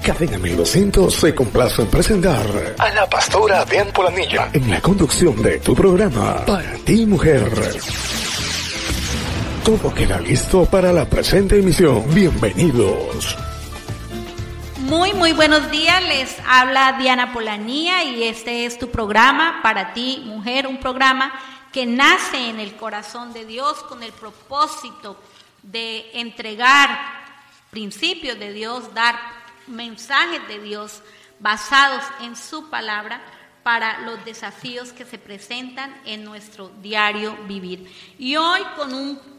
Cadena 1200 se complace en presentar a la pastora Diana Polanilla en la conducción de tu programa Para Ti Mujer. Todo queda listo para la presente emisión. Bienvenidos. Muy buenos días, les habla Diana Polanía y este es tu programa Para Ti Mujer, un programa que nace en el corazón de Dios con el propósito de entregar principios de Dios, dar mensajes de Dios basados en su palabra para los desafíos que se presentan en nuestro diario vivir. Y hoy con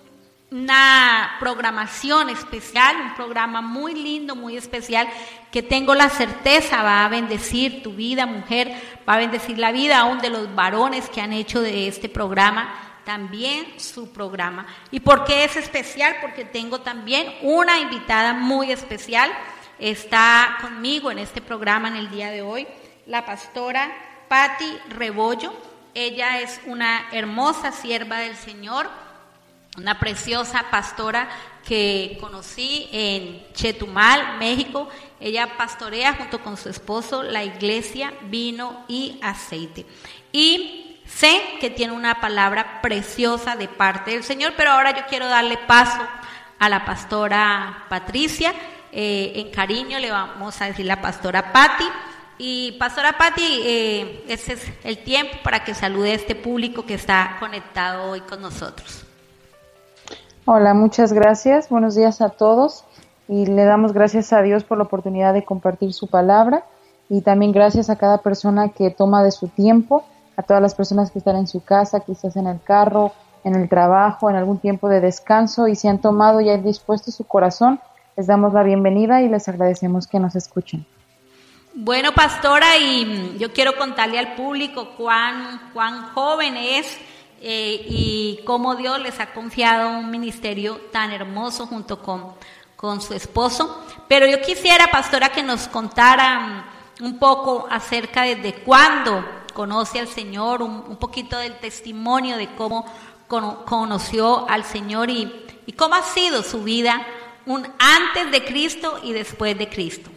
una programación especial, un programa muy lindo, muy especial, que tengo la certeza va a bendecir tu vida, mujer, va a bendecir la vida aún de los varones que han hecho de este programa también su programa. ¿Y por qué es especial? Porque tengo también una invitada muy especial. Está conmigo en este programa en el día de hoy la pastora Patti Rebollo. Ella es una hermosa sierva del Señor, una preciosa pastora que conocí en Chetumal, México. Ella pastorea junto con su esposo la iglesia Vino y Aceite. Y sé que tiene una palabra preciosa de parte del Señor, pero ahora yo quiero darle paso a la pastora Patricia. En cariño le vamos a decir la pastora Patti. Y pastora Patti, ese es el tiempo para que salude a este público que está conectado hoy con nosotros. Hola, muchas gracias. Buenos días a todos. Y le damos gracias a Dios por la oportunidad de compartir su palabra. Y también gracias a cada persona que toma de su tiempo, a todas las personas que están en su casa, quizás en el carro, en el trabajo, en algún tiempo de descanso y se han tomado y han dispuesto su corazón. Les damos la bienvenida y les agradecemos que nos escuchen. Bueno, pastora, y yo quiero contarle al público cuán joven es y cómo Dios les ha confiado un ministerio tan hermoso junto con su esposo. Pero yo quisiera, pastora, que nos contara un poco acerca de cuándo conoce al Señor, un poquito del testimonio de cómo conoció al Señor y cómo ha sido su vida antes de Cristo y después de Cristo.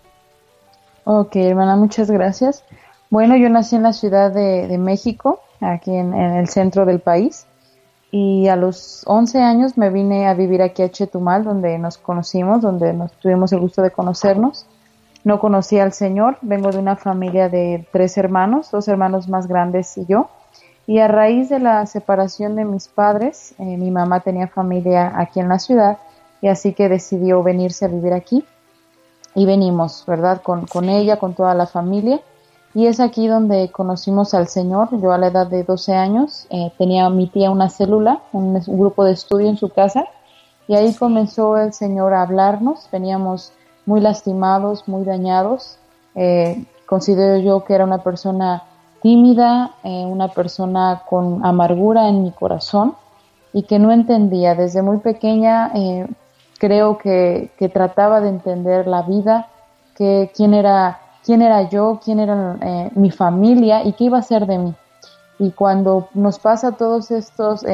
Ok, hermana, muchas gracias. Bueno, yo nací en la Ciudad de México, aquí en el centro del país, y a los 11 años me vine a vivir aquí a Chetumal, donde nos conocimos, donde nos tuvimos el gusto de conocernos. No conocí al Señor, vengo de una familia de 3 hermanos, 2 hermanos más grandes y yo, y a raíz de la separación de mis padres, mi mamá tenía familia aquí en la ciudad, y así que decidió venirse a vivir aquí, y venimos, ¿verdad?, con ella, con toda la familia, y es aquí donde conocimos al Señor. Yo a la edad de 12 años tenía mi tía una célula, un grupo de estudio en su casa, y ahí comenzó el Señor a hablarnos. Veníamos muy lastimados, muy dañados. Considero yo que era una persona tímida, una persona con amargura en mi corazón y que no entendía. Desde muy pequeña creo que trataba de entender la vida, que quién era yo, quién era mi familia y qué iba a ser de mí. Y cuando nos pasa todos estos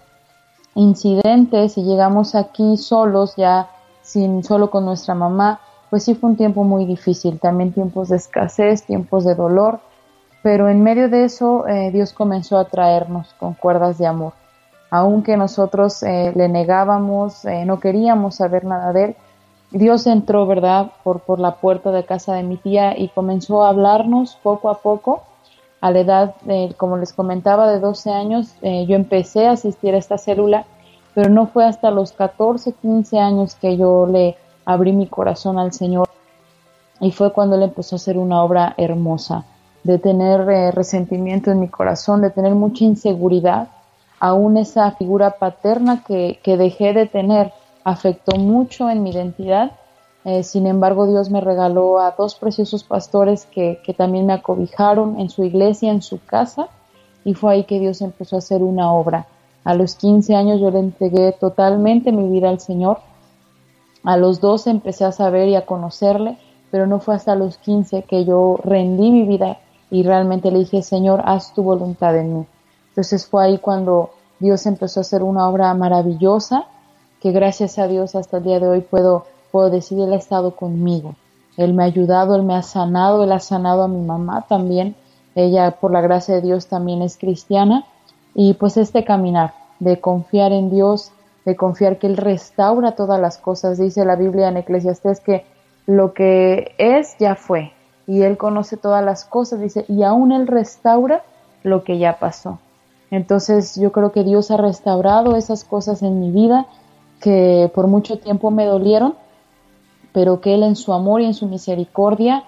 incidentes y llegamos aquí solos, ya solo con nuestra mamá, pues sí fue un tiempo muy difícil, también tiempos de escasez, tiempos de dolor, pero en medio de eso Dios comenzó a traernos con cuerdas de amor. Aunque nosotros le negábamos, no queríamos saber nada de él, Dios entró, ¿verdad?, por la puerta de casa de mi tía y comenzó a hablarnos poco a poco. A la edad, como les comentaba, de 12 años, yo empecé a asistir a esta célula, pero no fue hasta los 14, 15 años que yo le abrí mi corazón al Señor. Y fue cuando Él empezó a hacer una obra hermosa, de tener resentimiento en mi corazón, de tener mucha inseguridad. Aún esa figura paterna que dejé de tener afectó mucho en mi identidad. Sin embargo, Dios me regaló a 2 preciosos pastores que también me acobijaron en su iglesia, en su casa, y fue ahí que Dios empezó a hacer una obra. A los 15 años yo le entregué totalmente mi vida al Señor. A los 12 empecé a saber y a conocerle, pero no fue hasta los 15 que yo rendí mi vida y realmente le dije: Señor, haz tu voluntad en mí. Entonces fue ahí cuando Dios empezó a hacer una obra maravillosa, que gracias a Dios hasta el día de hoy puedo decir, Él ha estado conmigo. Él me ha ayudado, Él me ha sanado, Él ha sanado a mi mamá también. Ella, por la gracia de Dios, también es cristiana. Y pues este caminar de confiar en Dios, de confiar que Él restaura todas las cosas. Dice la Biblia en Eclesiastés que lo que es ya fue y Él conoce todas las cosas, dice, y aún Él restaura lo que ya pasó. Entonces yo creo que Dios ha restaurado esas cosas en mi vida que por mucho tiempo me dolieron, pero que Él en su amor y en su misericordia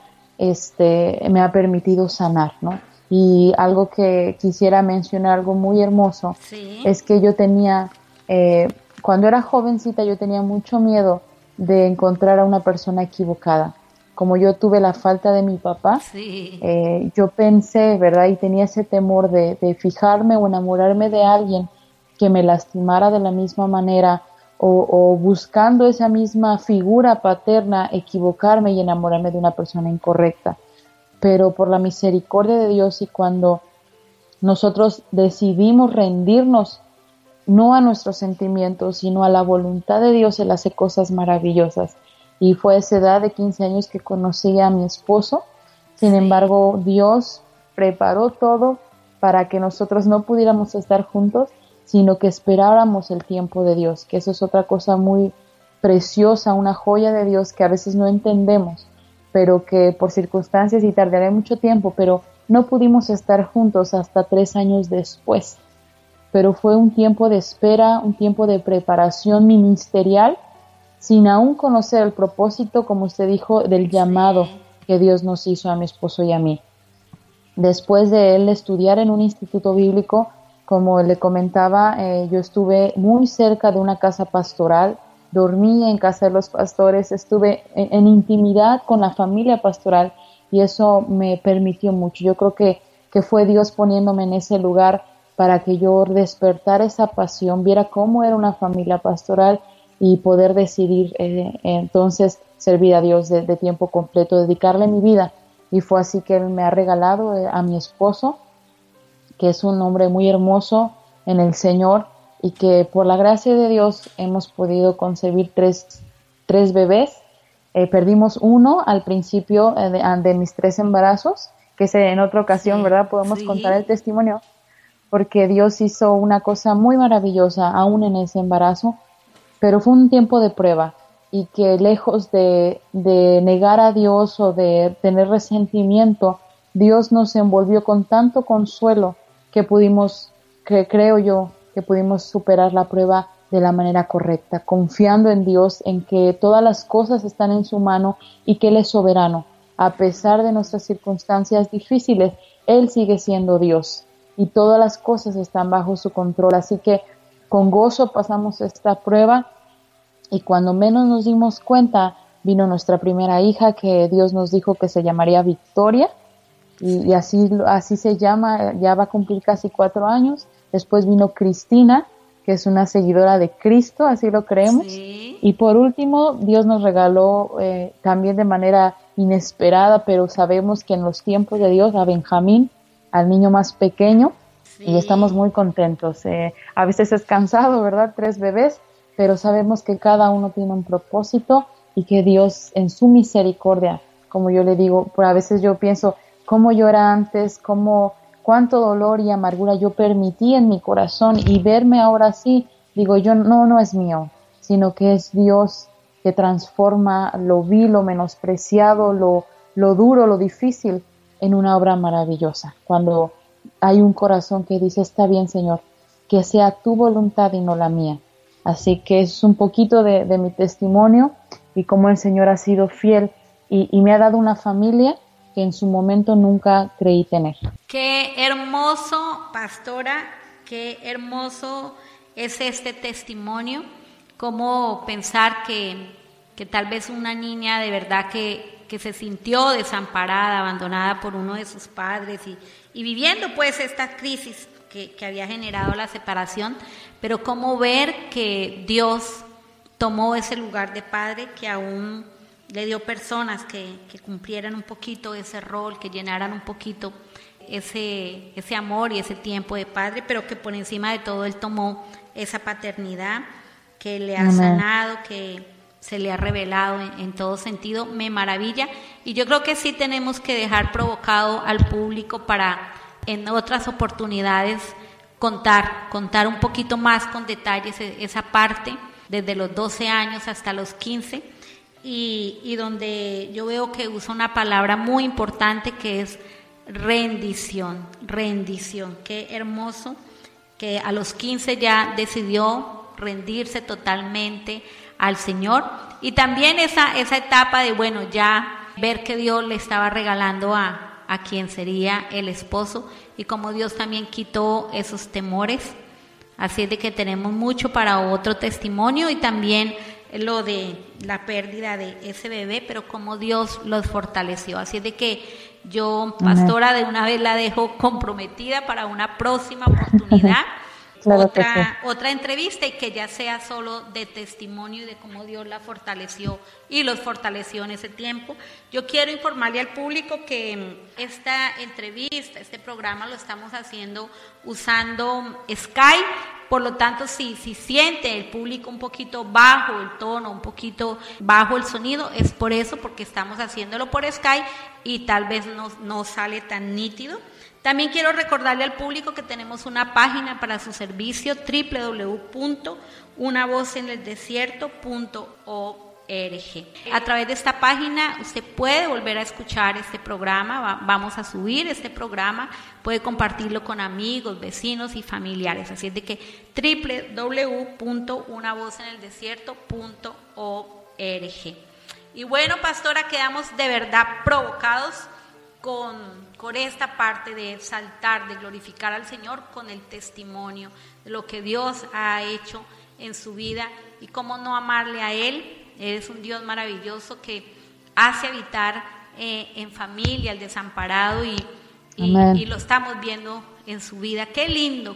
me ha permitido sanar, ¿no? Y algo que quisiera mencionar, algo muy hermoso, sí, es que yo tenía, cuando era jovencita, yo tenía mucho miedo de encontrar a una persona equivocada. Como yo tuve la falta de mi papá, sí, yo pensé, ¿verdad? Y tenía ese temor de fijarme o enamorarme de alguien que me lastimara de la misma manera o buscando esa misma figura paterna, equivocarme y enamorarme de una persona incorrecta. Pero por la misericordia de Dios y cuando nosotros decidimos rendirnos no a nuestros sentimientos, sino a la voluntad de Dios, Él hace cosas maravillosas. Y fue a esa edad de 15 años que conocí a mi esposo. Sin embargo, Dios preparó todo para que nosotros no pudiéramos estar juntos, sino que esperáramos el tiempo de Dios, que eso es otra cosa muy preciosa, una joya de Dios que a veces no entendemos, pero que por circunstancias y tardaré mucho tiempo, pero no pudimos estar juntos hasta 3 años después. Pero fue un tiempo de espera, un tiempo de preparación ministerial, sin aún conocer el propósito, como usted dijo, del llamado que Dios nos hizo a mi esposo y a mí. Después de él estudiar en un instituto bíblico, como le comentaba, yo estuve muy cerca de una casa pastoral, dormí en casa de los pastores, estuve en intimidad con la familia pastoral y eso me permitió mucho. Yo creo que fue Dios poniéndome en ese lugar para que yo despertara esa pasión, viera cómo era una familia pastoral y poder decidir entonces servir a Dios de tiempo completo, dedicarle mi vida. Y fue así que Él me ha regalado a mi esposo, que es un hombre muy hermoso en el Señor y que por la gracia de Dios hemos podido concebir tres bebés. Perdimos uno al principio de mis 3 embarazos, que en otra ocasión, ¿verdad? Podemos contar el testimonio, porque Dios hizo una cosa muy maravillosa aún en ese embarazo, pero fue un tiempo de prueba y que lejos de negar a Dios o de tener resentimiento, Dios nos envolvió con tanto consuelo que creo yo, que pudimos superar la prueba de la manera correcta, confiando en Dios, en que todas las cosas están en su mano y que Él es soberano. A pesar de nuestras circunstancias difíciles, Él sigue siendo Dios y todas las cosas están bajo su control. Así que con gozo pasamos esta prueba y cuando menos nos dimos cuenta, vino nuestra primera hija que Dios nos dijo que se llamaría Victoria y así se llama, ya va a cumplir casi 4 años. Después vino Cristina, que es una seguidora de Cristo, así lo creemos. Sí. Y por último, Dios nos regaló también de manera inesperada, pero sabemos que en los tiempos de Dios, a Benjamín, al niño más pequeño, sí. Y estamos muy contentos. A veces es cansado, ¿verdad? 3 bebés, pero sabemos que cada uno tiene un propósito y que Dios en su misericordia, como yo le digo, por a veces yo pienso cómo yo era antes, cuánto dolor y amargura yo permití en mi corazón y verme ahora así, digo yo no es mío, sino que es Dios que transforma lo vil, lo menospreciado, lo duro, lo difícil en una obra maravillosa. Cuando hay un corazón que dice, está bien Señor, que sea tu voluntad y no la mía. Así que es un poquito de mi testimonio y cómo el Señor ha sido fiel y me ha dado una familia que en su momento nunca creí tener. Qué hermoso, pastora, qué hermoso es este testimonio, cómo pensar que tal vez una niña de verdad que se sintió desamparada, abandonada por uno de sus padres y viviendo pues esta crisis que había generado la separación, pero cómo ver que Dios tomó ese lugar de padre, que aún le dio personas que cumplieran un poquito ese rol, que llenaran un poquito ese amor y ese tiempo de padre, pero que por encima de todo Él tomó esa paternidad que le ha sanado, que se le ha revelado en todo sentido, me maravilla. Y yo creo que sí tenemos que dejar provocado al público para en otras oportunidades contar un poquito más con detalles esa parte, desde los 12 años hasta los 15, y donde yo veo que usa una palabra muy importante que es rendición. Qué hermoso que a los 15 ya decidió rendirse totalmente al Señor, y también esa etapa de, bueno, ya ver que Dios le estaba regalando a quien sería el esposo, y como Dios también quitó esos temores. Así es de que tenemos mucho para otro testimonio, y también lo de la pérdida de ese bebé, pero como Dios los fortaleció. Así es de que yo, pastora, de una vez la dejo comprometida para una próxima oportunidad. Claro, otra entrevista, y que ya sea solo de testimonio y de cómo Dios la fortaleció y los fortaleció en ese tiempo. Yo quiero informarle al público que esta entrevista, este programa lo estamos haciendo usando Skype, por lo tanto si siente el público un poquito bajo el tono, un poquito bajo el sonido, es por eso, porque estamos haciéndolo por Skype y tal vez no sale tan nítido. También quiero recordarle al público que tenemos una página para su servicio, www.unavozendeldesierto.org. A través de esta página usted puede volver a escuchar este programa, vamos a subir este programa, puede compartirlo con amigos, vecinos y familiares. Así es de que www.unavozendeldesierto.org. Y bueno, pastora, quedamos de verdad provocados con esta parte de exaltar, de glorificar al Señor con el testimonio de lo que Dios ha hecho en su vida, y cómo no amarle a Él. Es un Dios maravilloso que hace habitar en familia al desamparado, y lo estamos viendo en su vida. Qué lindo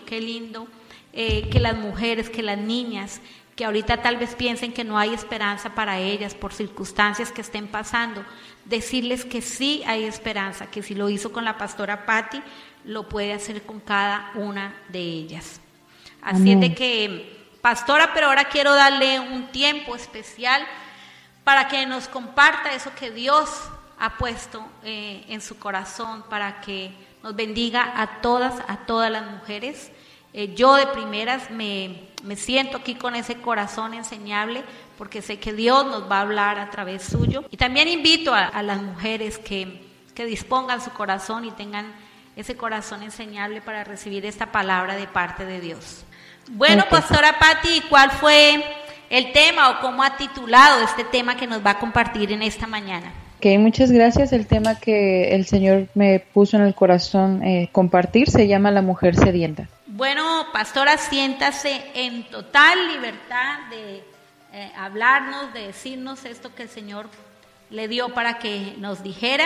que las mujeres, que las niñas, que ahorita tal vez piensen que no hay esperanza para ellas por circunstancias que estén pasando, decirles que sí hay esperanza, que si lo hizo con la pastora Patti, lo puede hacer con cada una de ellas. Así es de que, pastora, pero ahora quiero darle un tiempo especial para que nos comparta eso que Dios ha puesto en su corazón, para que nos bendiga a todas las mujeres. Yo de primeras me siento aquí con ese corazón enseñable, porque sé que Dios nos va a hablar a través suyo. Y también invito a las mujeres que dispongan su corazón y tengan ese corazón enseñable para recibir esta palabra de parte de Dios. Bueno, pastora Patti, ¿cuál fue el tema o cómo ha titulado este tema que nos va a compartir en esta mañana? Muchas gracias. El tema que el Señor me puso en el corazón compartir se llama La mujer sedienta. Bueno, pastora, siéntase en total libertad de hablarnos, de decirnos esto que el Señor le dio para que nos dijera,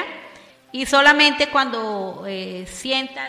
y solamente cuando sienta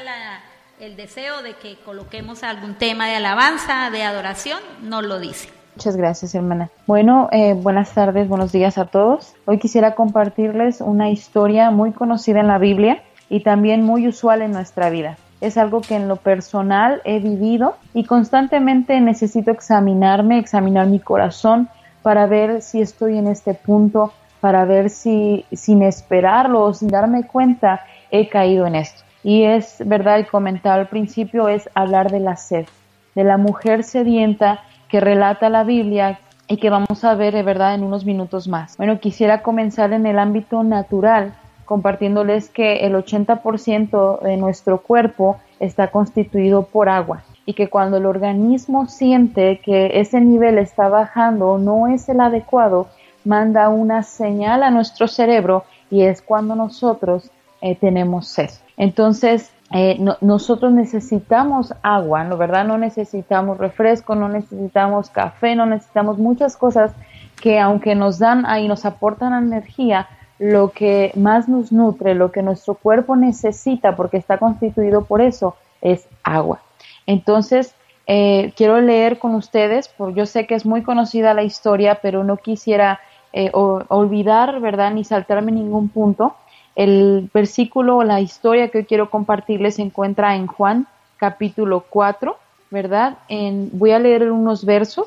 el deseo de que coloquemos algún tema de alabanza, de adoración, nos lo dice. Muchas gracias, hermana. Bueno, buenas tardes, buenos días a todos. Hoy quisiera compartirles una historia muy conocida en la Biblia y también muy usual en nuestra vida. Es algo que en lo personal he vivido y constantemente necesito examinar mi corazón para ver si estoy en este punto, para ver si sin esperarlo o sin darme cuenta he caído en esto. Y es verdad, y comentaba al principio, es hablar de la sed, de la mujer sedienta que relata la Biblia y que vamos a ver de verdad en unos minutos más. Bueno, quisiera comenzar en el ámbito natural, compartiéndoles que el 80% de nuestro cuerpo está constituido por agua, y que cuando el organismo siente que ese nivel está bajando o no es el adecuado, manda una señal a nuestro cerebro, y es cuando nosotros tenemos sed. Entonces, nosotros necesitamos agua, ¿no? ¿Verdad? No necesitamos refresco, no necesitamos café, no necesitamos muchas cosas que, aunque nos dan ahí, nos aportan energía, lo que más nos nutre, lo que nuestro cuerpo necesita, porque está constituido por eso, es agua. Entonces, quiero leer con ustedes, porque yo sé que es muy conocida la historia, pero no quisiera olvidar, ¿verdad?, ni saltarme ningún punto. El versículo o la historia que hoy quiero compartirles se encuentra en Juan, capítulo 4, ¿verdad? Voy a leer unos versos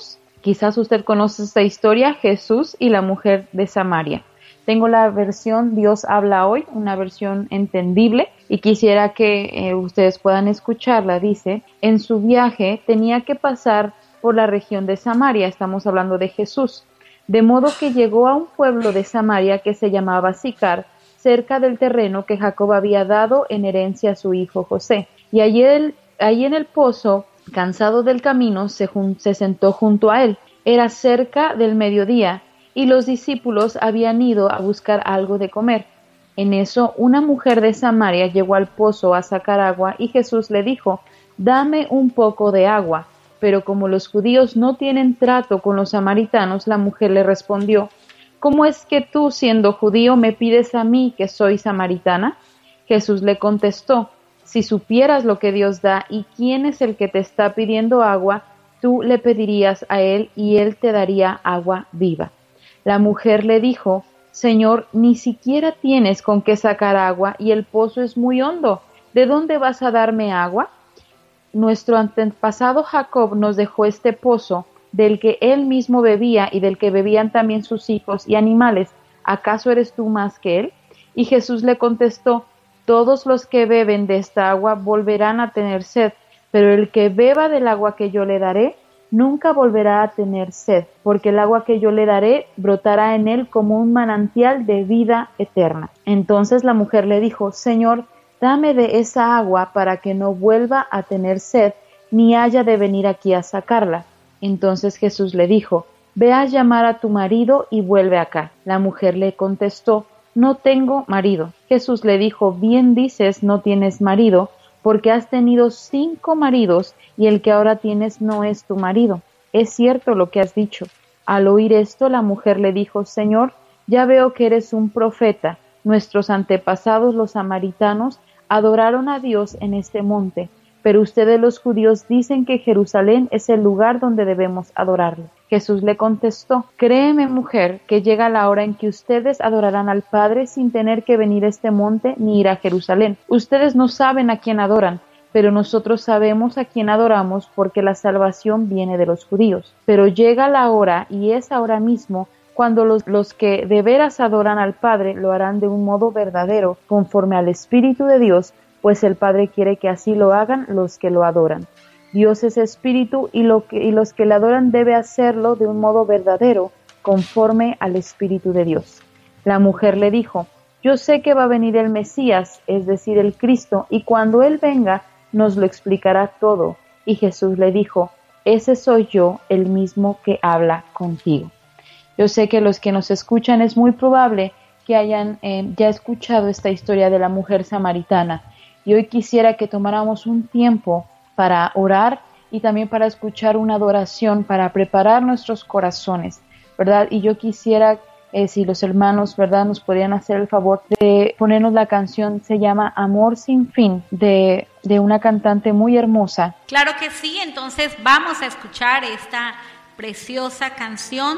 Quizás usted conoce esta historia, Jesús y la mujer de Samaria. Tengo la versión Dios habla hoy, una versión entendible, y quisiera que ustedes puedan escucharla. Dice, en su viaje tenía que pasar por la región de Samaria, estamos hablando de Jesús, de modo que llegó a un pueblo de Samaria que se llamaba Sicar, cerca del terreno que Jacob había dado en herencia a su hijo José. Y allí en el pozo, cansado del camino, se sentó junto a él. Era cerca del mediodía, y los discípulos habían ido a buscar algo de comer. En eso, una mujer de Samaria llegó al pozo a sacar agua, y Jesús le dijo, «Dame un poco de agua». Pero como los judíos no tienen trato con los samaritanos, la mujer le respondió, «¿Cómo es que tú, siendo judío, me pides a mí, que soy samaritana?» Jesús le contestó, «Si supieras lo que Dios da y quién es el que te está pidiendo agua, tú le pedirías a él y él te daría agua viva». La mujer le dijo, «Señor, ni siquiera tienes con qué sacar agua y el pozo es muy hondo. ¿De dónde vas a darme agua? Nuestro antepasado Jacob nos dejó este pozo, del que él mismo bebía y del que bebían también sus hijos y animales. ¿Acaso eres tú más que él?» Y Jesús le contestó, «Todos los que beben de esta agua volverán a tener sed, pero el que beba del agua que yo le daré, nunca volverá a tener sed, porque el agua que yo le daré brotará en él como un manantial de vida eterna». Entonces la mujer le dijo, «Señor, dame de esa agua para que no vuelva a tener sed, ni haya de venir aquí a sacarla». Entonces Jesús le dijo, «Ve a llamar a tu marido y vuelve acá». La mujer le contestó, «No tengo marido». Jesús le dijo, «Bien dices, no tienes marido, porque has tenido 5 maridos y el que ahora tienes no es tu marido. Es cierto lo que has dicho». Al oír esto, la mujer le dijo, «Señor, ya veo que eres un profeta. Nuestros antepasados, los samaritanos, adoraron a Dios en este monte, pero ustedes los judíos dicen que Jerusalén es el lugar donde debemos adorarlo». Jesús le contestó, «Créeme, mujer, que llega la hora en que ustedes adorarán al Padre sin tener que venir a este monte ni ir a Jerusalén. Ustedes no saben a quién adoran, pero nosotros sabemos a quién adoramos porque la salvación viene de los judíos. Pero llega la hora, y es ahora mismo, cuando los que de veras adoran al Padre lo harán de un modo verdadero, conforme al Espíritu de Dios, pues el Padre quiere que así lo hagan los que lo adoran. Dios es Espíritu y los que le adoran debe hacerlo de un modo verdadero, conforme al Espíritu de Dios. La mujer le dijo, «Yo sé que va a venir el Mesías, es decir, el Cristo, y cuando Él venga nos lo explicará todo». Y Jesús le dijo, «Ese soy yo, el mismo que habla contigo». Yo sé que los que nos escuchan es muy probable que hayan ya escuchado esta historia de la mujer samaritana. Y hoy quisiera que tomáramos un tiempo para orar y también para escuchar una adoración, para preparar nuestros corazones, ¿verdad? Y yo quisiera, si los hermanos, ¿verdad?, nos podrían hacer el favor de ponernos la canción, se llama Amor sin fin, de una cantante muy hermosa. Claro que sí, entonces vamos a escuchar esta preciosa canción,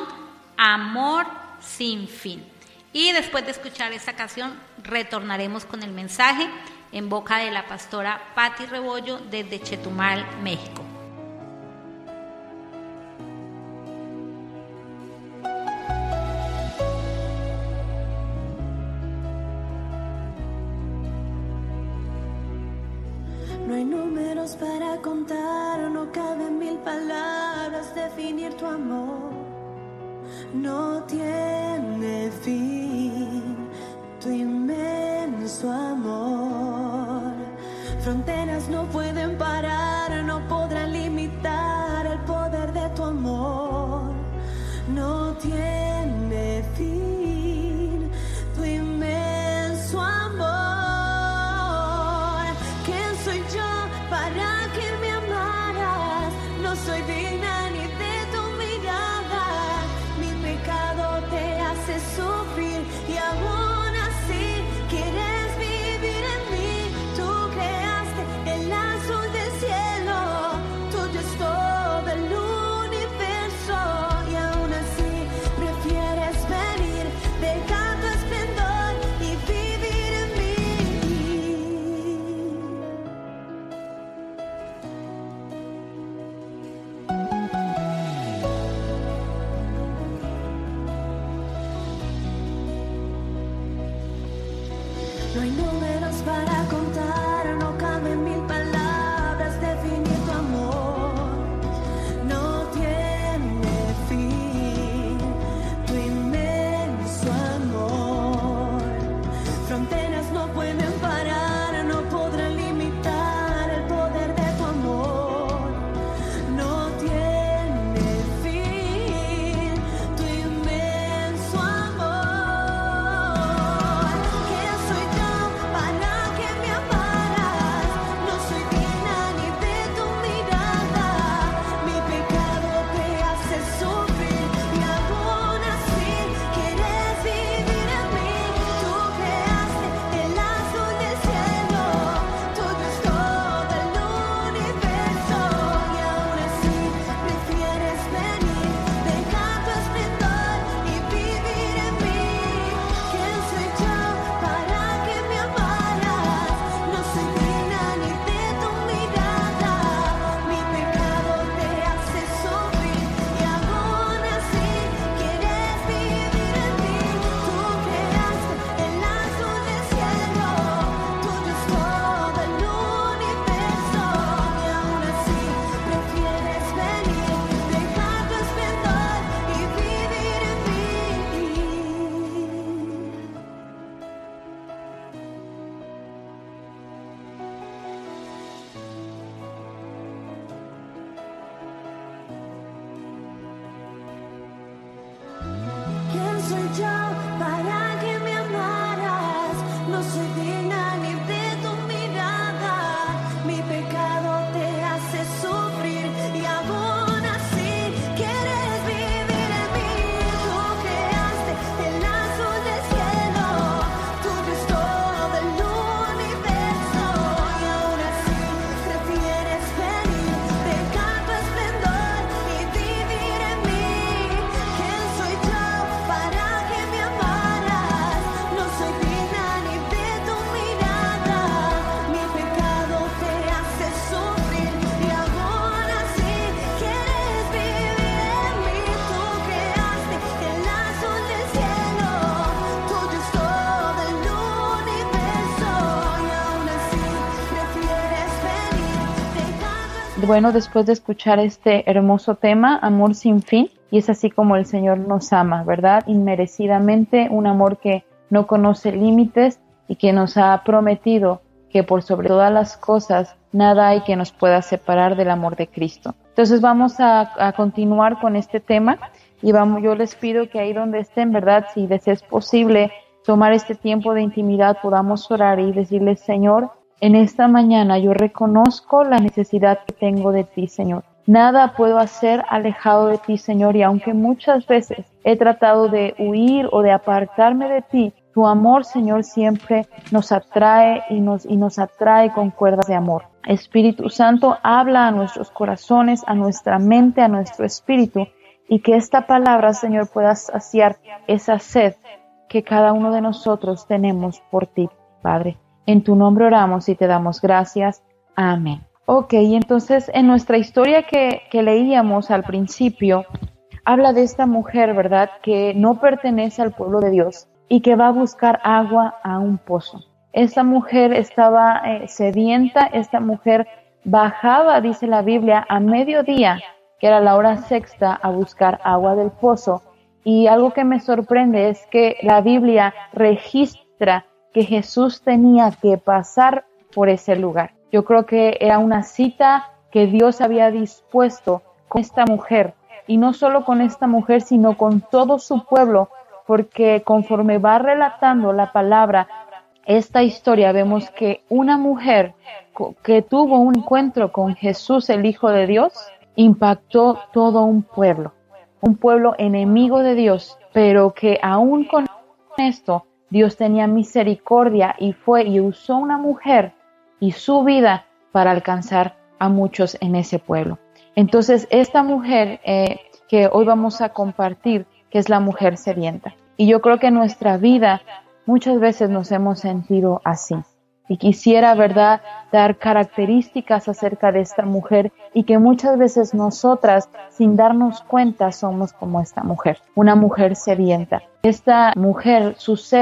Amor sin fin. Y después de escuchar esta canción, retornaremos con el mensaje en boca de la pastora Patti Rebollo desde Chetumal, México. No hay números para contar, no caben 1000 palabras definir tu amor. No tiene fin tu inmenso amor. Fronteras no pueden parar, no podrán limitar el poder de tu amor. No tiene fin tu inmenso amor. ¿Quién soy yo para que me amaras? No soy digna ni de tu mirada. Mi pecado te hace sufrir y aún así quieres vivir en mí. Tú creaste el azul del cielo, tuyo es todo el universo y aún así prefieres venir, dejar tu esplendor y vivir en mí. No hay números para contar, no caben 1000 palabras definir tu amor. No tiene fin tu inmenso amor. Fronteras no pueden parar, no podrán limitar el poder de tu amor. No tiene fin tu inmenso amor. ¿Quién soy yo para que me amaras? No soy digna ni de tu mirada. Mi pecado te hace sufrir y aún así quieres vivir en mí. Tú creaste el azul del cielo, tuyo es todo el universo y aún así prefieres venir, dejar tu esplendor y vivir en mí. ¿Quién soy yo para que me amaras? No soy digna ni de tu mirada. Mi pecado te hace sufrir y aún así quieres vivir en mí. Tú creaste el azul del cielo, tuyo es todo el universo y aún así prefieres venir, dejar tu esplendor y vivir en mí. ¿Quién soy yo para que me amaras? No soy digna ni de tu mirada. Mi pecado te hace sufrir y aún así quieres vivir en mí. Tú creaste el azul del cielo, tuyo es todo el universo y aún así prefieres venir, dejar tu esplendor y vivir en mí. ¿Quién soy yo para que me amaras? No soy digna ni de tu mirada. Mi pecado te hace sufrir y aún así quieres vivir en mí. Tú creaste el azul del cielo, tuyo es todo el universo y aún así prefieres venir, dejar tu Bueno, después de escuchar este hermoso tema, Amor sin fin, y es así como el Señor nos ama, ¿verdad? Inmerecidamente, un amor que no conoce límites y que nos ha prometido que por sobre todas las cosas nada hay que nos pueda separar del amor de Cristo. Entonces vamos a continuar con este tema y yo les pido que ahí donde estén, ¿verdad? Si les es posible tomar este tiempo de intimidad, podamos orar y decirle: Señor, en esta mañana yo reconozco la necesidad que tengo de ti, Señor. Nada puedo hacer alejado de ti, Señor, y aunque muchas veces he tratado de huir o de apartarme de ti, tu amor, Señor, siempre nos atrae y nos atrae con cuerdas de amor. Espíritu Santo, habla a nuestros corazones, a nuestra mente, a nuestro espíritu, y que esta palabra, Señor, pueda saciar esa sed que cada uno de nosotros tenemos por ti, Padre. En tu nombre oramos y te damos gracias. Amén. Ok, entonces en nuestra historia que leíamos al principio, habla de esta mujer, ¿verdad?, que no pertenece al pueblo de Dios y que va a buscar agua a un pozo. Esta mujer estaba sedienta, esta mujer bajaba, dice la Biblia, a mediodía, que era la hora sexta, a buscar agua del pozo. Y algo que me sorprende es que la Biblia registra que Jesús tenía que pasar por ese lugar. Yo creo que era una cita que Dios había dispuesto con esta mujer, y no solo con esta mujer, sino con todo su pueblo, porque conforme va relatando la palabra, esta historia, vemos que una mujer que tuvo un encuentro con Jesús, el Hijo de Dios, impactó todo un pueblo enemigo de Dios, pero que aún con esto, Dios tenía misericordia y usó una mujer y su vida para alcanzar a muchos en ese pueblo. Entonces, esta mujer que hoy vamos a compartir, que es la mujer sedienta. Y yo creo que en nuestra vida muchas veces nos hemos sentido así. Y quisiera, ¿verdad?, dar características acerca de esta mujer y que muchas veces nosotras, sin darnos cuenta, somos como esta mujer, una mujer sedienta. Esta mujer, su sed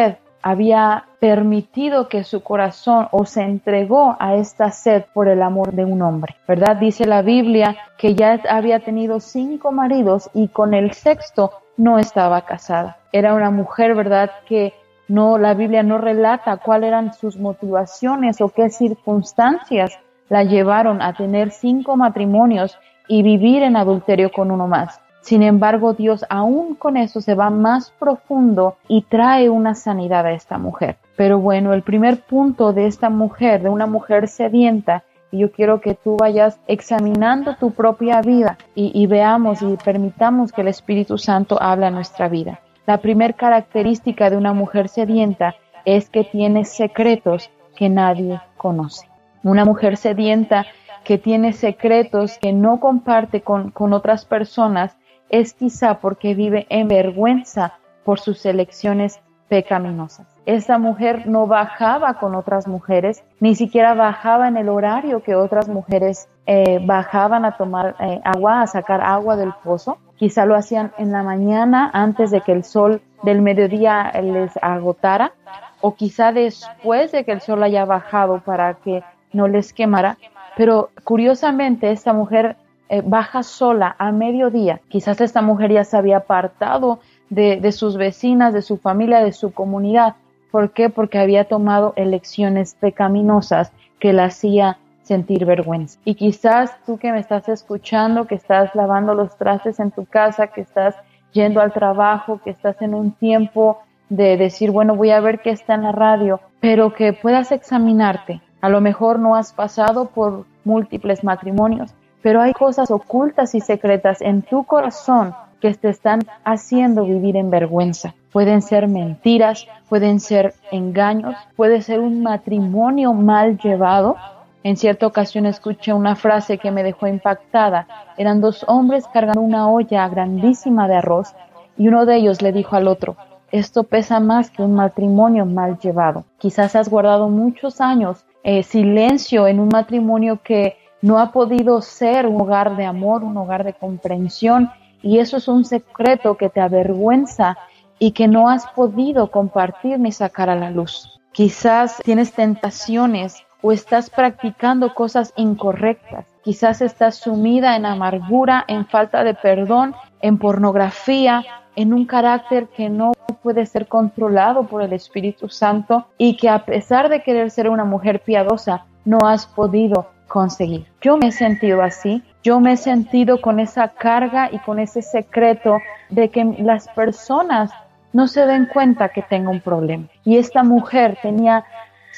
había permitido que su corazón o se entregó a esta sed por el amor de un hombre, ¿verdad? Dice la Biblia que ya había tenido 5 maridos y con el 6º no estaba casada. Era una mujer, ¿verdad?, que la Biblia no relata cuáles eran sus motivaciones o qué circunstancias la llevaron a tener 5 matrimonios y vivir en adulterio con uno más. Sin embargo, Dios aún con eso se va más profundo y trae una sanidad a esta mujer. Pero bueno, el primer punto de esta mujer, de una mujer sedienta, y yo quiero que tú vayas examinando tu propia vida y veamos y permitamos que el Espíritu Santo hable a nuestra vida. La primera característica de una mujer sedienta es que tiene secretos que nadie conoce. Una mujer sedienta que tiene secretos que no comparte con otras personas es quizá porque vive en vergüenza por sus elecciones pecaminosas. Esta mujer no bajaba con otras mujeres, ni siquiera bajaba en el horario que otras mujeres bajaban a tomar agua, a sacar agua del pozo. Quizá lo hacían en la mañana antes de que el sol del mediodía les agotara, o quizá después de que el sol haya bajado para que no les quemara. Pero curiosamente esta mujer baja sola a mediodía. Quizás esta mujer ya se había apartado de sus vecinas, de su familia, de su comunidad. ¿Por qué? Porque había tomado elecciones pecaminosas que la hacía sentir vergüenza. Y quizás tú que me estás escuchando, que estás lavando los trastes en tu casa, que estás yendo al trabajo, que estás en un tiempo de decir, bueno, voy a ver qué está en la radio, pero que puedas examinarte. A lo mejor no has pasado por múltiples matrimonios, pero hay cosas ocultas y secretas en tu corazón que te están haciendo vivir en vergüenza. Pueden ser mentiras, pueden ser engaños, puede ser un matrimonio mal llevado. En cierta ocasión escuché una frase que me dejó impactada. Eran 2 hombres cargando una olla grandísima de arroz y uno de ellos le dijo al otro, esto pesa más que un matrimonio mal llevado. Quizás has guardado muchos años silencio en un matrimonio que no ha podido ser un hogar de amor, un hogar de comprensión, y eso es un secreto que te avergüenza y que no has podido compartir ni sacar a la luz. Quizás tienes tentaciones o estás practicando cosas incorrectas. Quizás estás sumida en amargura, en falta de perdón, en pornografía, en un carácter que no puede ser controlado por el Espíritu Santo y que a pesar de querer ser una mujer piadosa, no has podido conseguir. Yo me he sentido así, yo me he sentido con esa carga y con ese secreto de que las personas no se den cuenta que tengo un problema. Y esta mujer tenía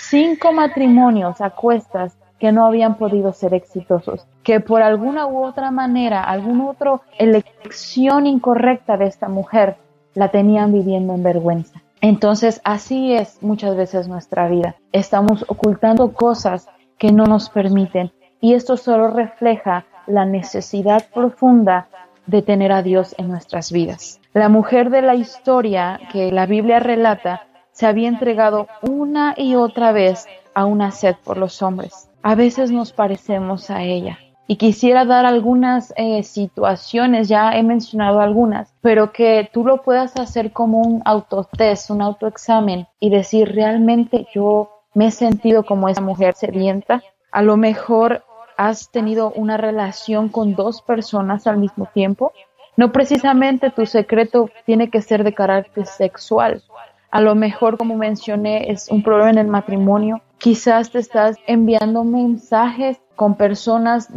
5 matrimonios a cuestas que no habían podido ser exitosos, que por alguna u otra manera, alguna otra elección incorrecta de esta mujer, la tenían viviendo en vergüenza. Entonces, así es muchas veces nuestra vida. Estamos ocultando cosas que no nos permiten, y esto solo refleja la necesidad profunda de tener a Dios en nuestras vidas. La mujer de la historia que la Biblia relata se había entregado una y otra vez a una sed por los hombres. A veces nos parecemos a ella. Y quisiera dar algunas situaciones, ya he mencionado algunas, pero que tú lo puedas hacer como un autotest, un autoexamen y decir, ¿realmente yo me he sentido como esa mujer sedienta? A lo mejor has tenido una relación con 2 personas al mismo tiempo. No precisamente tu secreto tiene que ser de carácter sexual. A lo mejor, como mencioné, es un problema en el matrimonio. Quizás te estás enviando mensajes con personas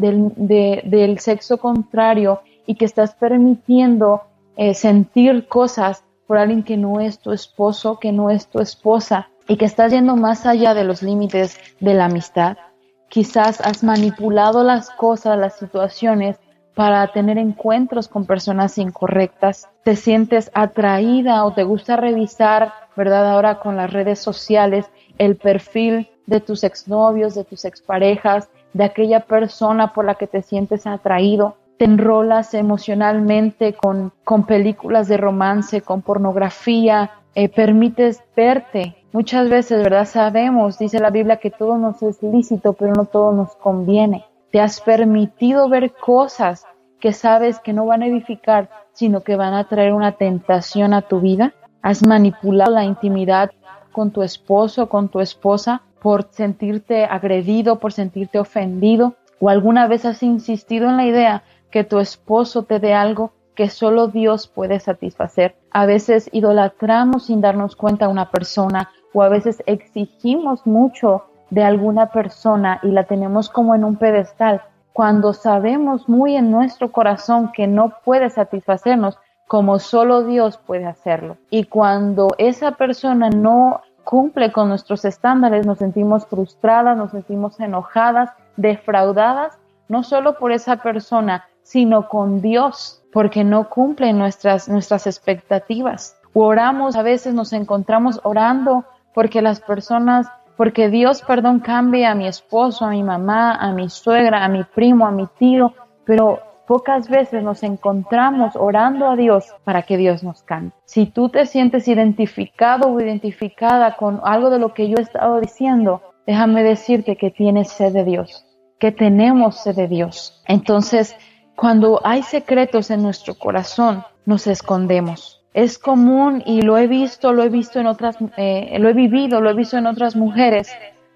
del sexo contrario y que estás permitiendo sentir cosas por alguien que no es tu esposo, que no es tu esposa, y que estás yendo más allá de los límites de la amistad. Quizás has manipulado las cosas, las situaciones, para tener encuentros con personas incorrectas. Te sientes atraída o te gusta revisar, ¿verdad? Ahora con las redes sociales, el perfil de tus exnovios, de tus exparejas, de aquella persona por la que te sientes atraído. Te enrolas emocionalmente con películas de romance, con pornografía, permites verte. Muchas veces, ¿verdad? Sabemos, dice la Biblia, que todo nos es lícito, pero no todo nos conviene. Te has permitido ver cosas que sabes que no van a edificar, sino que van a traer una tentación a tu vida. Has manipulado la intimidad con tu esposo, con tu esposa, por sentirte agredido, por sentirte ofendido, o alguna vez has insistido en la idea que tu esposo te dé algo que solo Dios puede satisfacer. A veces idolatramos sin darnos cuenta a una persona, o a veces exigimos mucho de alguna persona y la tenemos como en un pedestal, cuando sabemos muy en nuestro corazón que no puede satisfacernos como solo Dios puede hacerlo. Y cuando esa persona no cumple con nuestros estándares, nos sentimos frustradas, nos sentimos enojadas, defraudadas, no solo por esa persona, sino con Dios, porque no cumple nuestras expectativas. Oramos, a veces nos encontramos orando porque Dios, cambie a mi esposo, a mi mamá, a mi suegra, a mi primo, a mi tío, pero pocas veces nos encontramos orando a Dios para que Dios nos cambie. Si tú te sientes identificado o identificada con algo de lo que yo he estado diciendo, déjame decirte que tienes sed de Dios, que tenemos sed de Dios. Entonces, cuando hay secretos en nuestro corazón, nos escondemos. Es común, y lo he visto en otras, lo he visto en otras mujeres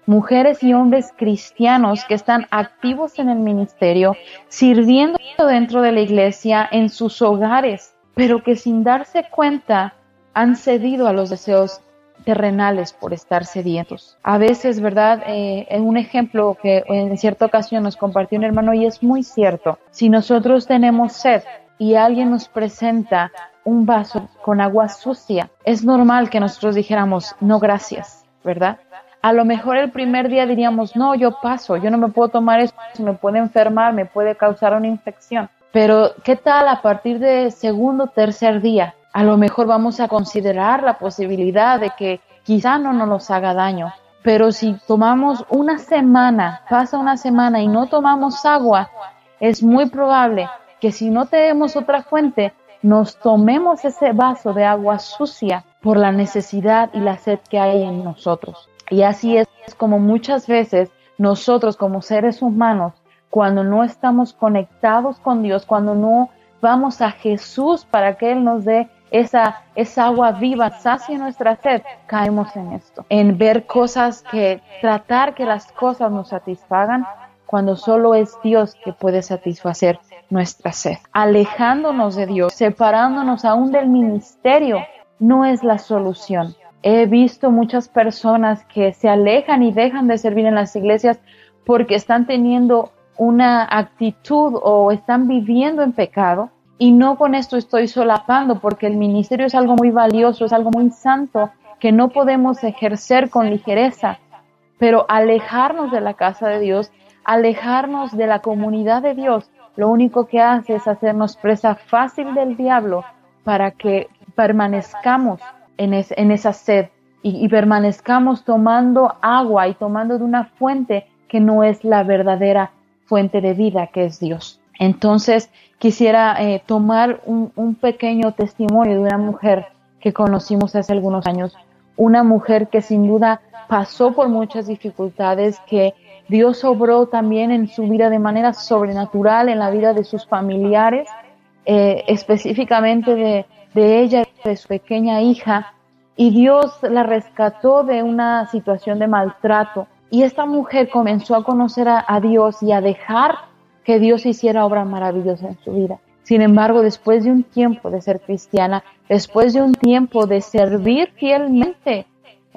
y hombres cristianos que están activos en el ministerio, sirviendo dentro de la iglesia, en sus hogares, pero que sin darse cuenta han cedido a los deseos terrenales por estar sedientos. A veces, ¿verdad? Un ejemplo que en cierta ocasión nos compartió un hermano, y es muy cierto. Si nosotros tenemos sed y alguien nos presenta un vaso con agua sucia, es normal que nosotros dijéramos, no gracias, ¿verdad? A lo mejor el primer día diríamos, no, yo paso, yo no me puedo tomar eso, me puede enfermar, me puede causar una infección. Pero, ¿qué tal a partir del segundo, tercer día? A lo mejor vamos a considerar la posibilidad de que quizá no nos haga daño. Pero si tomamos pasa una semana y no tomamos agua, es muy probable que si no tenemos otra fuente, nos tomemos ese vaso de agua sucia por la necesidad y la sed que hay en nosotros. Y así es como muchas veces nosotros como seres humanos, cuando no estamos conectados con Dios, cuando no vamos a Jesús para que Él nos dé esa agua viva, sacie nuestra sed, caemos en esto, en ver tratar que las cosas nos satisfagan, cuando solo es Dios que puede satisfacer nuestra sed. Alejándonos de Dios, separándonos aún del ministerio, no es la solución. He visto muchas personas que se alejan y dejan de servir en las iglesias porque están teniendo una actitud o están viviendo en pecado. Y no con esto estoy solapando, porque el ministerio es algo muy valioso, es algo muy santo que no podemos ejercer con ligereza. Pero alejarnos de la casa de Dios, alejarnos de la comunidad de Dios, lo único que hace es hacernos presa fácil del diablo para que permanezcamos en esa sed y permanezcamos tomando agua y tomando de una fuente que no es la verdadera fuente de vida, que es Dios. Entonces, quisiera tomar un pequeño testimonio de una mujer que conocimos hace algunos años, una mujer que sin duda pasó por muchas dificultades, que Dios obró también en su vida de manera sobrenatural, en la vida de sus familiares, específicamente de ella, de su pequeña hija, y Dios la rescató de una situación de maltrato. Y esta mujer comenzó a conocer a Dios y a dejar que Dios hiciera obra maravillosa en su vida. Sin embargo, después de un tiempo de ser cristiana, después de un tiempo de servir fielmente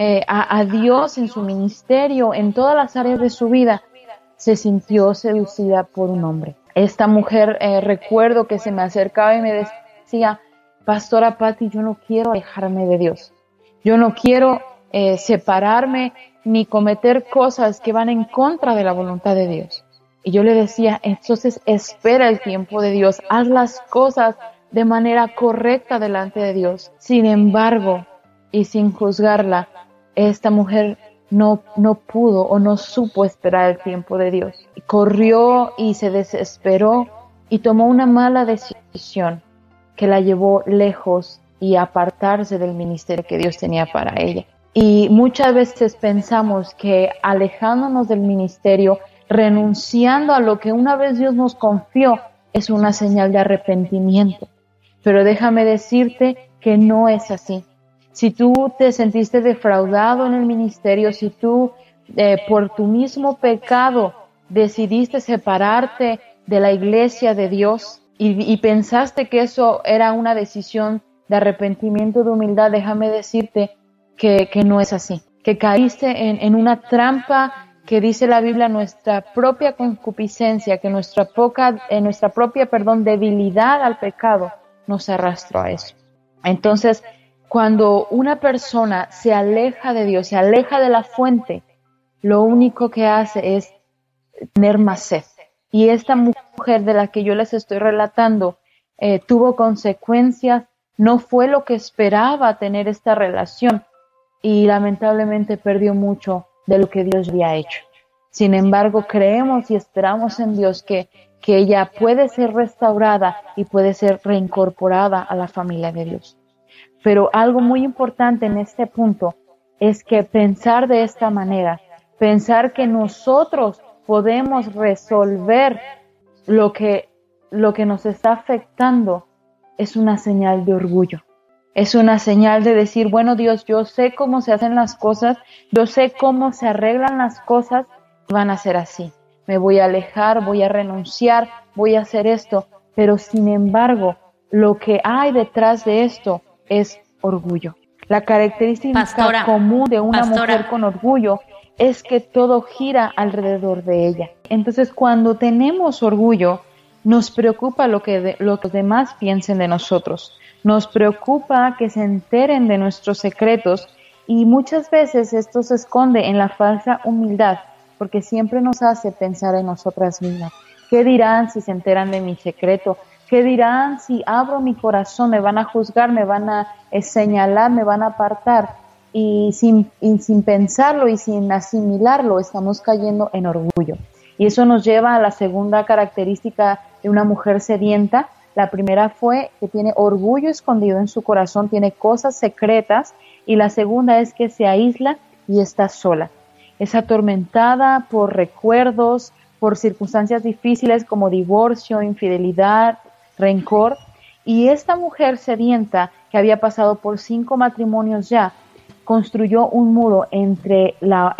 a Dios en su ministerio, en todas las áreas de su vida, se sintió seducida por un hombre. Esta mujer, recuerdo que se me acercaba y me decía, Pastora Patti, yo no quiero alejarme de Dios. Yo no quiero separarme ni cometer cosas que van en contra de la voluntad de Dios. Y yo le decía, entonces espera el tiempo de Dios, haz las cosas de manera correcta delante de Dios. Sin embargo, y sin juzgarla, esta mujer no pudo o no supo esperar el tiempo de Dios. Corrió y se desesperó y tomó una mala decisión que la llevó lejos y a apartarse del ministerio que Dios tenía para ella. Y muchas veces pensamos que alejándonos del ministerio, renunciando a lo que una vez Dios nos confió, es una señal de arrepentimiento. Pero déjame decirte que no es así. si tú te sentiste defraudado en el ministerio, si tú por tu mismo pecado decidiste separarte de la iglesia de Dios y pensaste que eso era una decisión de arrepentimiento, de humildad, déjame decirte que no es así, que caíste en una trampa que dice la Biblia, nuestra propia concupiscencia, que nuestra propia debilidad al pecado nos arrastró a eso. Entonces, cuando una persona se aleja de Dios, se aleja de la fuente, lo único que hace es tener más sed. Y esta mujer de la que yo les estoy relatando tuvo consecuencias, no fue lo que esperaba tener esta relación y lamentablemente perdió mucho de lo que Dios había hecho. Sin embargo, creemos y esperamos en Dios que ella puede ser restaurada y puede ser reincorporada a la familia de Dios. Pero algo muy importante en este punto es que pensar de esta manera, pensar que nosotros podemos resolver lo que nos está afectando, es una señal de orgullo. Es una señal de decir, bueno, Dios, yo sé cómo se hacen las cosas, yo sé cómo se arreglan las cosas, van a ser así. Me voy a alejar, voy a renunciar, voy a hacer esto, pero sin embargo, lo que hay detrás de esto es orgullo. La característica común de una mujer con orgullo es que todo gira alrededor de ella. Entonces, cuando tenemos orgullo, nos preocupa lo que los demás piensen de nosotros. Nos preocupa que se enteren de nuestros secretos y muchas veces esto se esconde en la falsa humildad, porque siempre nos hace pensar en nosotras mismas. ¿Qué dirán si se enteran de mi secreto? ¿Qué dirán si abro mi corazón? Me van a juzgar, me van a señalar, me van a apartar. Y sin pensarlo y sin asimilarlo, estamos cayendo en orgullo. Y eso nos lleva a la segunda característica de una mujer sedienta. La primera fue que tiene orgullo escondido en su corazón, tiene cosas secretas. Y la segunda es que se aísla y está sola. Es atormentada por recuerdos, por circunstancias difíciles como divorcio, infidelidad, rencor. Y esta mujer sedienta, que había pasado por 5 matrimonios ya, construyó un muro entre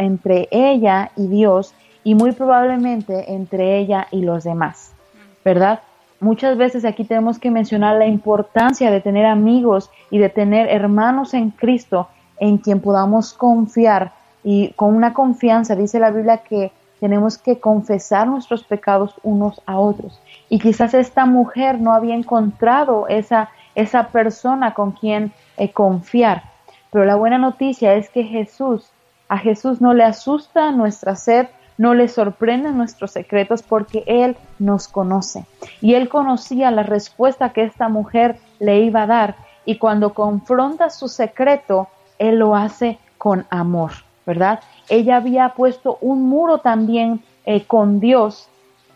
ella y Dios y muy probablemente entre ella y los demás, ¿verdad? Muchas veces aquí tenemos que mencionar la importancia de tener amigos y de tener hermanos en Cristo en quien podamos confiar y con una confianza, dice la Biblia que tenemos que confesar nuestros pecados unos a otros. Y quizás esta mujer no había encontrado esa persona con quien confiar. Pero la buena noticia es que a Jesús no le asusta nuestra sed, no le sorprenden nuestros secretos porque Él nos conoce. Y Él conocía la respuesta que esta mujer le iba a dar. Y cuando confronta su secreto, Él lo hace con amor, ¿verdad? Ella había puesto un muro también con Dios.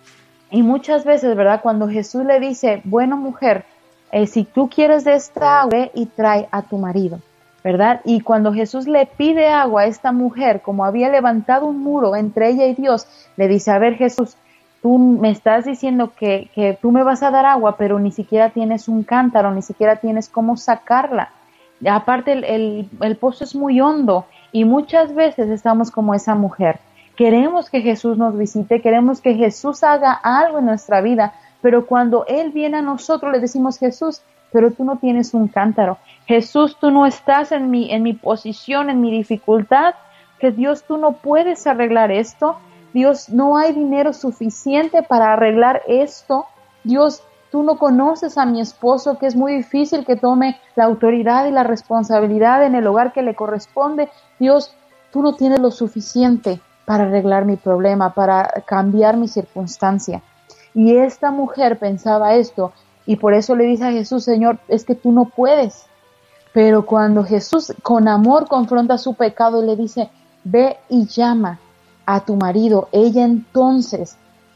Y muchas veces, ¿verdad? Cuando Jesús le dice, bueno, mujer, si tú quieres de esta agua, ve y trae a tu marido, ¿verdad? Y cuando Jesús le pide agua a esta mujer, como había levantado un muro entre ella y Dios, le dice, a ver, Jesús, tú me estás diciendo que tú me vas a dar agua, pero ni siquiera tienes un cántaro, ni siquiera tienes cómo sacarla. Aparte, el pozo es muy hondo y muchas veces estamos como esa mujer. Queremos que Jesús nos visite, queremos que Jesús haga algo en nuestra vida, pero cuando Él viene a nosotros le decimos, Jesús, pero tú no tienes un cántaro. Jesús, tú no estás en mi posición, en mi dificultad, que Dios, tú no puedes arreglar esto. Dios, no hay dinero suficiente para arreglar esto. Dios, tú no conoces a mi esposo, que es muy difícil que tome la autoridad y la responsabilidad en el hogar que le corresponde. Dios, tú no tienes lo suficiente para arreglar mi problema, para cambiar mi circunstancia. Y esta mujer pensaba esto, y por eso le dice a Jesús, Señor, es que tú no puedes. Pero cuando Jesús con amor confronta su pecado y le dice, ve y llama a tu marido, ella entonces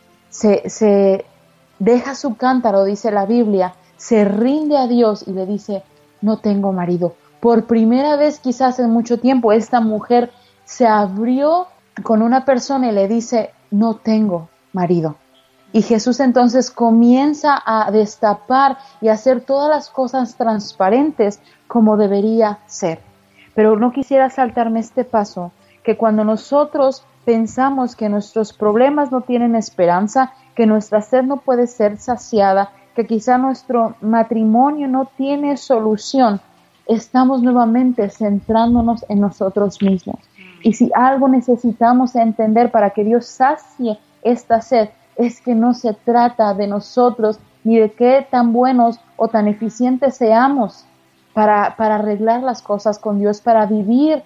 se deja su cántaro, dice la Biblia, se rinde a Dios y le dice, no tengo marido. Por primera vez quizás en mucho tiempo esta mujer se abrió con una persona y le dice, no tengo marido. Y Jesús entonces comienza a destapar y a hacer todas las cosas transparentes como debería ser. Pero no quisiera saltarme este paso, que cuando nosotros pensamos que nuestros problemas no tienen esperanza, que nuestra sed no puede ser saciada, que quizá nuestro matrimonio no tiene solución, estamos nuevamente centrándonos en nosotros mismos. Y si algo necesitamos entender para que Dios sacie esta sed, es que no se trata de nosotros ni de qué tan buenos o tan eficientes seamos para arreglar las cosas con Dios, para vivir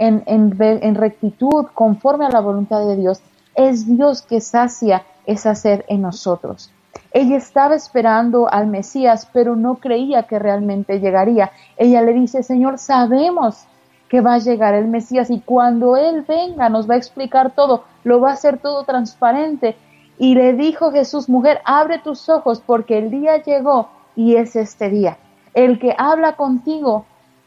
en rectitud conforme a la voluntad de Dios. Es Dios que sacia esa sed en nosotros. Ella estaba esperando al Mesías, pero no creía que realmente llegaría. Ella le dice: Señor, sabemos que va a llegar el Mesías y cuando Él venga nos va a explicar todo, lo va a hacer todo transparente. Y le dijo Jesús: mujer, abre tus ojos porque el día llegó y es este día. El que habla contigo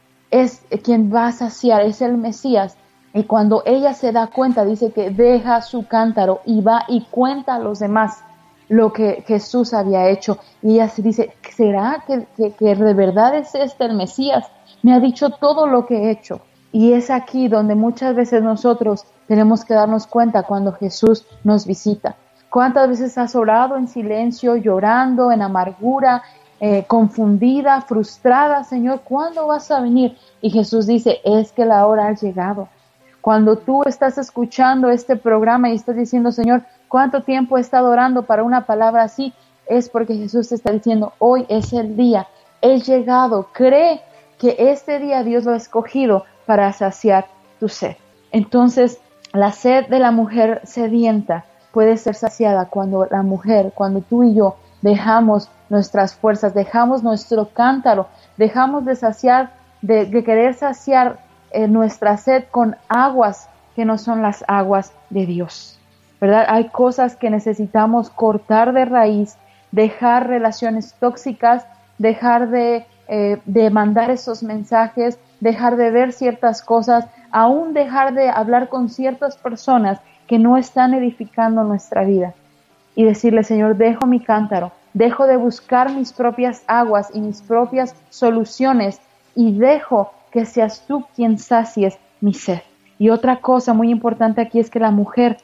es quien va a saciar, es el Mesías. Y cuando ella se da cuenta, dice que deja su cántaro y va y cuenta a los demás lo que Jesús había hecho. Y ella se dice: ¿será que de verdad es este el Mesías? Me ha dicho todo lo que he hecho. Y es aquí donde muchas veces nosotros tenemos que darnos cuenta cuando Jesús nos visita. ¿Cuántas veces has orado en silencio, llorando, en amargura, confundida, frustrada? Señor, ¿cuándo vas a venir? Y Jesús dice: es que la hora ha llegado. Cuando tú estás escuchando este programa y estás diciendo: Señor, ¿cuánto tiempo he estado orando para una palabra así? Es porque Jesús te está diciendo: hoy es el día, he llegado. Cree que este día Dios lo ha escogido para saciar tu sed. Entonces, la sed de la mujer sedienta puede ser saciada cuando la mujer, cuando tú y yo dejamos nuestras fuerzas, dejamos nuestro cántaro, dejamos de saciar, de querer saciar nuestra sed con aguas que no son las aguas de Dios, ¿verdad? Hay cosas que necesitamos cortar de raíz, dejar relaciones tóxicas, dejar de mandar esos mensajes, dejar de ver ciertas cosas, aún dejar de hablar con ciertas personas que no están edificando nuestra vida. Y decirle: Señor, dejo mi cántaro, dejo de buscar mis propias aguas y mis propias soluciones y dejo que seas tú quien sacies mi sed. Y otra cosa muy importante aquí es que la mujer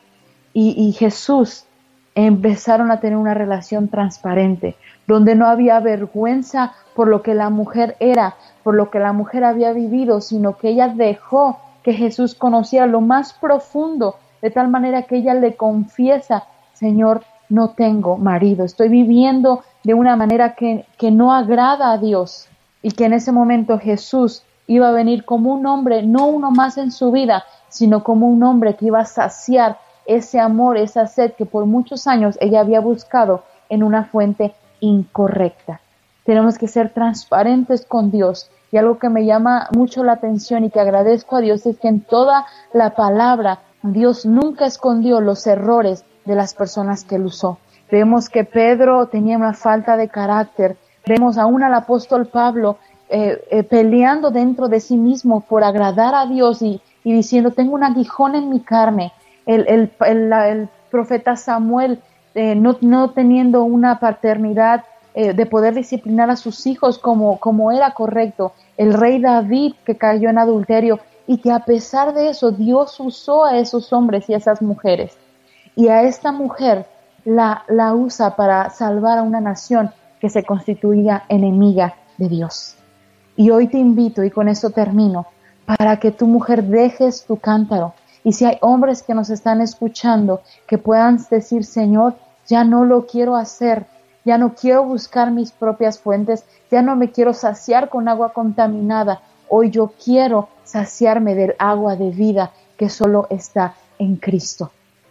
y Jesús empezaron a tener una relación transparente, donde no había vergüenza por lo que la mujer era, por lo que la mujer había vivido, sino que ella dejó que Jesús conociera lo más profundo, de tal manera que ella le confiesa: Señor, no tengo marido, estoy viviendo de una manera que no agrada a Dios. Y que en ese momento Jesús iba a venir como un hombre, no uno más en su vida, sino como un hombre que iba a saciar ese amor, esa sed que por muchos años ella había buscado en una fuente incorrecta. Tenemos que ser transparentes con Dios. Y algo que me llama mucho la atención y que agradezco a Dios es que en toda la palabra Dios nunca escondió los errores de las personas que Él usó. Vemos que Pedro tenía una falta de carácter. Vemos aún al apóstol Pablo peleando dentro de sí mismo por agradar a Dios y diciendo: tengo un aguijón en mi carne. El profeta Samuel no teniendo una paternidad de poder disciplinar a sus hijos como era correcto. El rey David, que cayó en adulterio, y que a pesar de eso Dios usó a esos hombres y a esas mujeres. Y a esta mujer la usa para salvar a una nación que se constituía enemiga de Dios. Y hoy te invito, y con esto termino, para que tu mujer dejes tu cántaro. Y si hay hombres que nos están escuchando, que puedan decir: Señor, ya no lo quiero hacer, ya no quiero buscar mis propias fuentes, ya no me quiero saciar con agua contaminada. Hoy yo quiero saciarme del agua de vida que solo está en Cristo.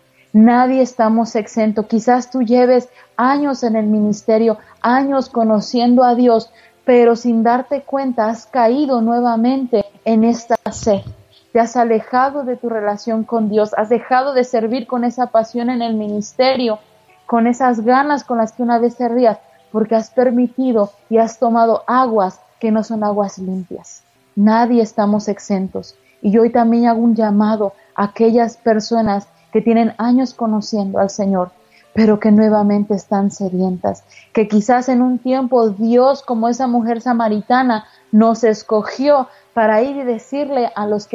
Nadie estamos exentos. Quizás tú lleves años en el ministerio, años conociendo a Dios, pero sin darte cuenta has caído nuevamente en esta sed. Te has alejado de tu relación con Dios, has dejado de servir con esa pasión en el ministerio, con esas ganas con las que una vez servías, porque has permitido y has tomado aguas que no son aguas limpias. Nadie estamos exentos. Y yo hoy también hago un llamado a aquellas personas que tienen años conociendo al Señor, pero que nuevamente están sedientas, que quizás en un tiempo Dios, como esa mujer samaritana, nos escogió para ir y decirle a los que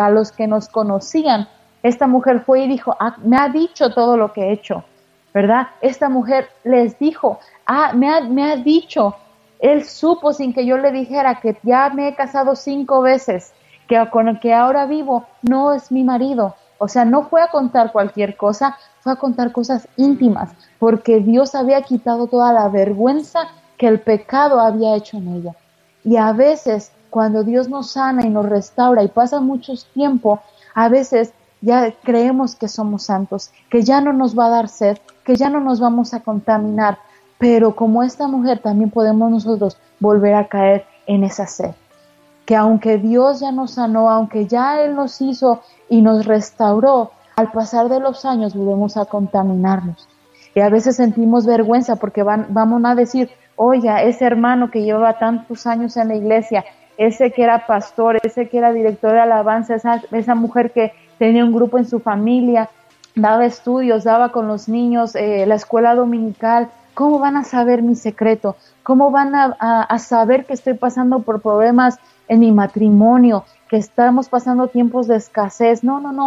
nos conocían. Esta mujer fue y dijo, me ha dicho todo lo que he hecho, ¿verdad? Esta mujer les dijo, me ha dicho, él supo sin que yo le dijera que ya me he casado 5 veces, que con el que ahora vivo no es mi marido. O sea, no fue a contar cualquier cosa, fue a contar cosas íntimas, porque Dios había quitado toda la vergüenza que el pecado había hecho en ella. Y a veces, cuando Dios nos sana y nos restaura y pasa mucho tiempo, a veces ya creemos que somos santos, que ya no nos va a dar sed, que ya no nos vamos a contaminar, pero como esta mujer también podemos nosotros volver a caer en esa sed. Que aunque Dios ya nos sanó, aunque ya Él nos hizo y nos restauró, al pasar de los años volvemos a contaminarnos. Y a veces sentimos vergüenza porque vamos a decir, oiga, ese hermano que llevaba tantos años en la iglesia, ese que era pastor, ese que era director de alabanza, esa mujer que tenía un grupo en su familia, daba estudios, daba con los niños, la escuela dominical, ¿cómo van a saber mi secreto? ¿Cómo van a saber que estoy pasando por problemas en mi matrimonio, que estamos pasando tiempos de escasez?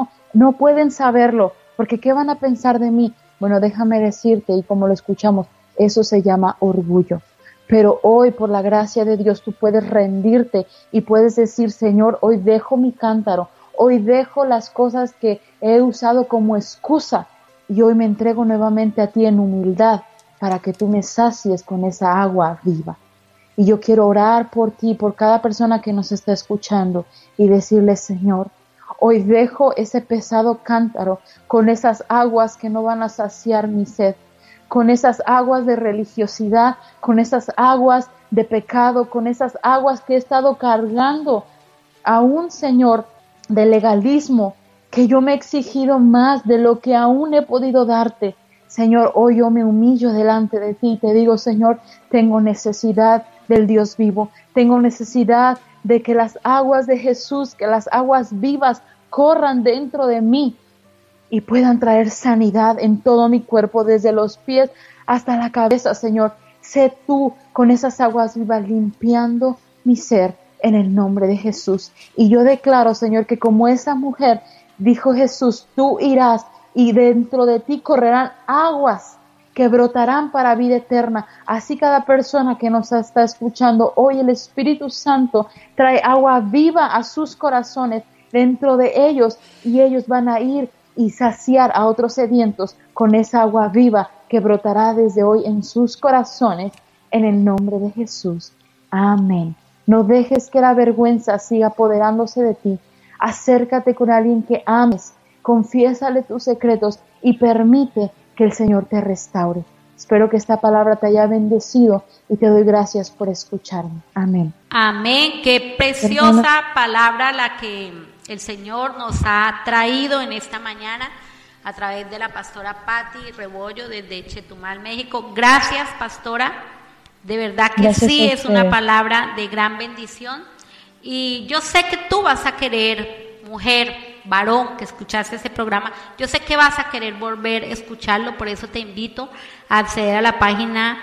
No pueden saberlo, porque ¿qué van a pensar de mí? Bueno, déjame decirte, y como lo escuchamos, eso se llama orgullo. Pero hoy, por la gracia de Dios, tú puedes rendirte y puedes decir, Señor, hoy dejo mi cántaro, hoy dejo las cosas que he usado como excusa y hoy me entrego nuevamente a ti en humildad para que tú me sacies con esa agua viva. Y yo quiero orar por ti, por cada persona que nos está escuchando y decirle, Señor, hoy dejo ese pesado cántaro con esas aguas que no van a saciar mi sed, con esas aguas de religiosidad, con esas aguas de pecado, con esas aguas que he estado cargando, aún, Señor, de legalismo, que yo me he exigido más de lo que aún he podido darte. Señor, hoy yo me humillo delante de ti y te digo, Señor, tengo necesidad del Dios vivo, tengo necesidad de que las aguas de Jesús, que las aguas vivas corran dentro de mí y puedan traer sanidad en todo mi cuerpo, desde los pies hasta la cabeza, Señor. Sé tú con esas aguas vivas limpiando mi ser en el nombre de Jesús. Y yo declaro, Señor, que como esa mujer dijo Jesús, tú irás y dentro de ti correrán aguas que brotarán para vida eterna. Así cada persona que nos está escuchando hoy, el Espíritu Santo trae agua viva a sus corazones dentro de ellos y ellos van a ir y saciar a otros sedientos con esa agua viva que brotará desde hoy en sus corazones, en el nombre de Jesús. Amén. No dejes que la vergüenza siga apoderándose de ti. Acércate con alguien que ames, confiésale tus secretos y permite que el Señor te restaure. Espero que esta palabra te haya bendecido y te doy gracias por escucharme. Amén. Amén. Qué preciosa palabra la que el Señor nos ha traído en esta mañana a través de la pastora Patti Rebollo desde Chetumal, México. Gracias, pastora. De verdad que gracias, sí, es una palabra de gran bendición. Y yo sé que tú vas a querer, mujer, varón, que escuchaste este programa, yo sé que vas a querer volver a escucharlo, por eso te invito a acceder a la página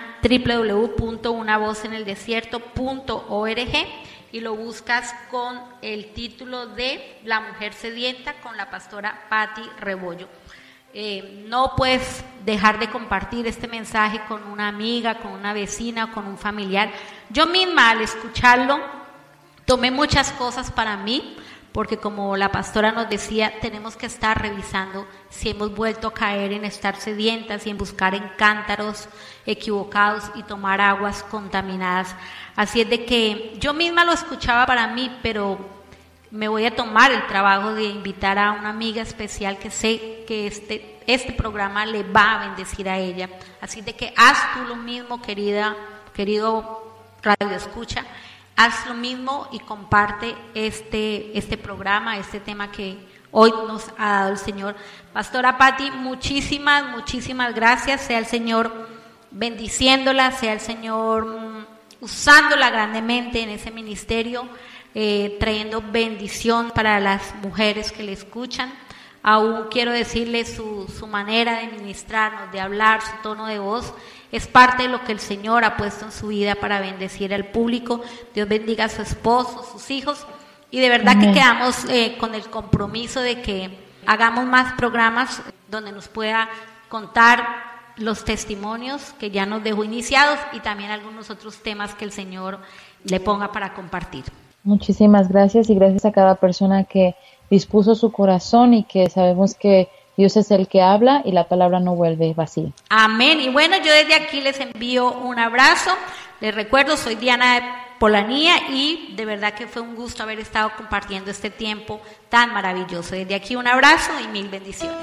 www.unavozeneldesierto.org y lo buscas con el título de La Mujer Sedienta con la pastora Patti Rebollo. No puedes dejar de compartir este mensaje con una amiga, con una vecina, con un familiar. Yo misma al escucharlo tomé muchas cosas para mí, porque como la pastora nos decía, tenemos que estar revisando si hemos vuelto a caer en estar sedientas y en buscar en cántaros equivocados y tomar aguas contaminadas. Así es de que yo misma lo escuchaba para mí, pero me voy a tomar el trabajo de invitar a una amiga especial que sé que este programa le va a bendecir a ella. Así de que haz tú lo mismo, querido Radio Escucha. Haz lo mismo y comparte este programa, este tema que hoy nos ha dado el Señor. Pastora Patti, muchísimas gracias. Sea el Señor bendiciéndola, sea el Señor usándola grandemente en ese ministerio, trayendo bendición para las mujeres que le escuchan. Aún quiero decirle su manera de ministrarnos, de hablar, su tono de voz, es parte de lo que el Señor ha puesto en su vida para bendecir al público. Dios bendiga a su esposo, sus hijos Y de verdad Amén. que quedamos con el compromiso de que hagamos más programas donde nos pueda contar los testimonios que ya nos dejó iniciados y también algunos otros temas que el Señor le ponga para compartir. Muchísimas gracias y gracias a cada persona que dispuso su corazón y que sabemos que Dios es el que habla y la palabra no vuelve vacía. Amén. Y bueno, yo desde aquí les envío un abrazo. Les recuerdo, soy Diana Polanía y de verdad que fue un gusto haber estado compartiendo este tiempo tan maravilloso. Desde aquí un abrazo y mil bendiciones.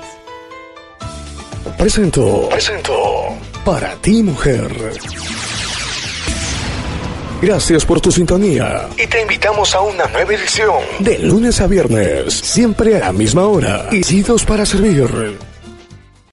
Presento Para ti, mujer. Gracias por tu sintonía y te invitamos a una nueva edición de lunes a viernes, siempre a la misma hora y Unidos para servir.